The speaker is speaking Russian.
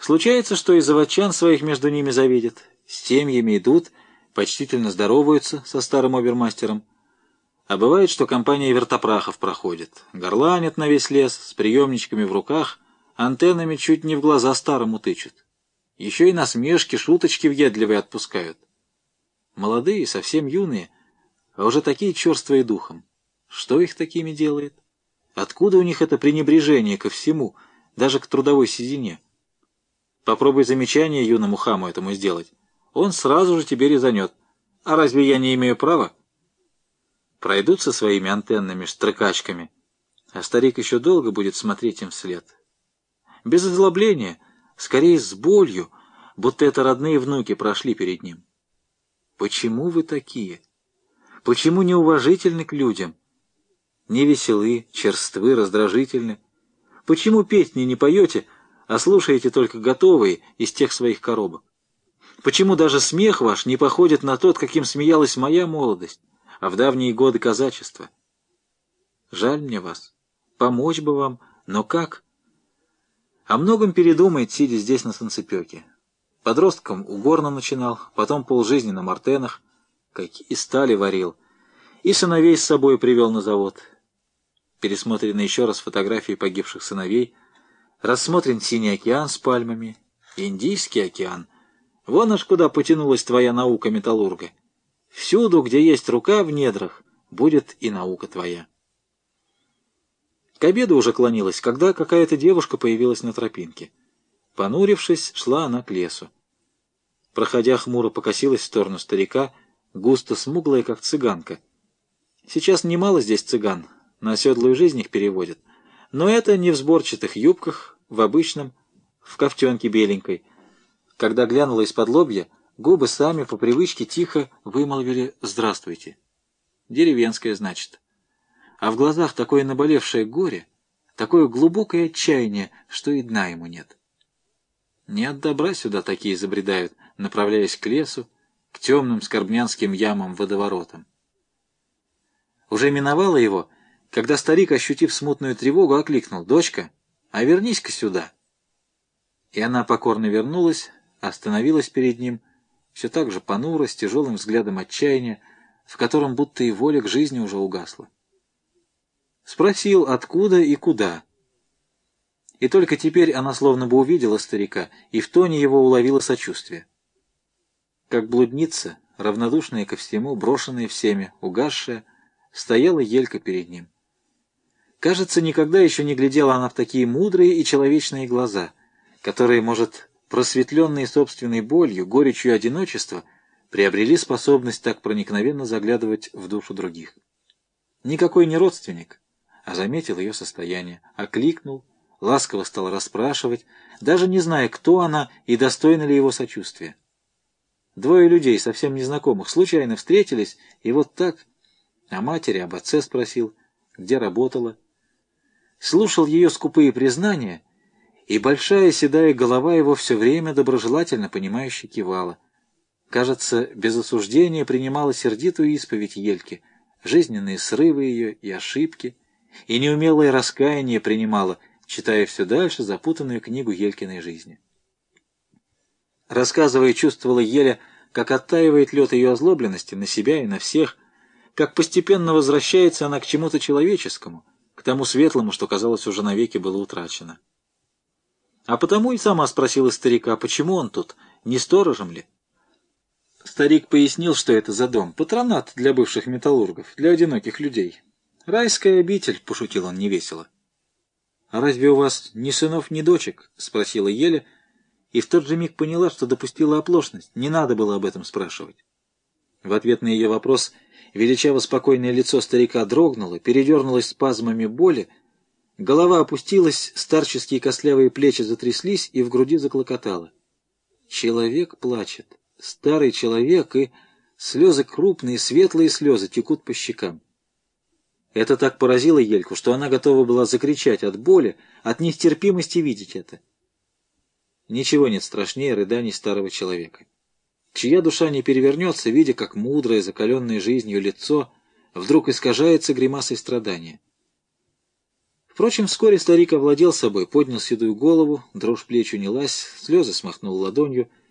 Случается, что и заводчан своих между ними завидят, с семьями идут, почтительно здороваются со старым обермастером. А бывает, что компания вертопрахов проходит, горланят на весь лес, с приемничками в руках, антеннами чуть не в глаза старому тычут. Еще и насмешки, шуточки въедливые отпускают. Молодые, совсем юные, а уже такие черствые духом. Что их такими делает? Откуда у них это пренебрежение ко всему, даже к трудовой седине? Попробуй замечание юному хаму этому сделать. Он сразу же тебе резанет. А разве я не имею права? Пройдут со своими антеннами, штрыкачками, а старик еще долго будет смотреть им вслед. Без озлобления, скорее с болью, будто это родные внуки прошли перед ним. Почему вы такие? Почему неуважительны к людям? Невеселы, черствы, раздражительны? Почему песни не поете, а слушаете только готовые из тех своих коробок? Почему даже смех ваш не походит на тот, каким смеялась моя молодость, а в давние годы казачества? Жаль мне вас. Помочь бы вам, но как? О многом передумает, сидя здесь на солнцепеке. Подростком у горна начинал, потом полжизни на мартенах. Какие стали варил. И сыновей с собой привел на завод. Пересмотрены еще раз фотографии погибших сыновей. Рассмотрен Синий океан с пальмами. Индийский океан. Вон аж куда потянулась твоя наука металлурга. Всюду, где есть рука в недрах, будет и наука твоя. К обеду уже клонилась, когда какая-то девушка появилась на тропинке. Понурившись, шла она к лесу. Проходя хмуро, покосилась в сторону старика, густо смуглая, как цыганка. Сейчас немало здесь цыган, на оседлую жизнь их переводят. Но это не в сборчатых юбках, в обычном, в ковтенке беленькой. Когда глянула из-под лобья, губы сами по привычке тихо вымолвили «Здравствуйте». Деревенская, значит. А в глазах такое наболевшее горе, такое глубокое отчаяние, что и дна ему нет. Не от добра сюда такие забредают, направляясь к лесу, к темным скорбнянским ямам-водоворотам. Уже миновало его, когда старик, ощутив смутную тревогу, окликнул: «Дочка, а вернись-ка сюда». И она покорно вернулась, остановилась перед ним, все так же понуро, с тяжелым взглядом отчаяния, в котором будто и воля к жизни уже угасла. Спросил, откуда и куда. И только теперь она словно бы увидела старика, и в тоне его уловила сочувствие. Как блудница, равнодушная ко всему, брошенная всеми, угасшая, стояла Елька перед ним. Кажется, никогда еще не глядела она в такие мудрые и человечные глаза, которые, может, просветленные собственной болью, горечью одиночества, приобрели способность так проникновенно заглядывать в душу других. Никакой не родственник, а заметил ее состояние, окликнул, ласково стал расспрашивать, даже не зная, кто она и достойна ли его сочувствия. Двое людей, совсем незнакомых, случайно встретились, и вот так о матери, об отце спросил, где работала. Слушал ее скупые признания, и большая седая голова его все время доброжелательно понимающе кивала. Кажется, без осуждения принимала сердитую исповедь Ельки, жизненные срывы ее и ошибки, и неумелое раскаяние принимала, читая все дальше запутанную книгу Елькиной жизни. Рассказывая, чувствовала Еля, как оттаивает лед ее озлобленности на себя и на всех, как постепенно возвращается она к чему-то человеческому, к тому светлому, что, казалось, уже навеки было утрачено. А потому и сама спросила старика, почему он тут, не сторожем ли? Старик пояснил, что это за дом, патронат для бывших металлургов, для одиноких людей. «Райская обитель», — пошутил он невесело. «А разве у вас ни сынов, ни дочек?» — спросила Еля, и в тот же миг поняла, что допустила оплошность, не надо было об этом спрашивать. В ответ на ее вопрос величаво спокойное лицо старика дрогнуло, передернулось спазмами боли, голова опустилась, старческие костлявые плечи затряслись и в груди заклокотало. Человек плачет, старый человек, и слезы крупные, светлые слезы текут по щекам. Это так поразило Ельку, что она готова была закричать от боли, от нестерпимости видеть это. Ничего нет страшнее рыданий старого человека, чья душа не перевернется, видя, как мудрое, закаленное жизнью лицо вдруг искажается гримасой страдания. Впрочем, вскоре старик овладел собой, поднял седую голову, дрожь плеч унялась, слезы смахнул ладонью —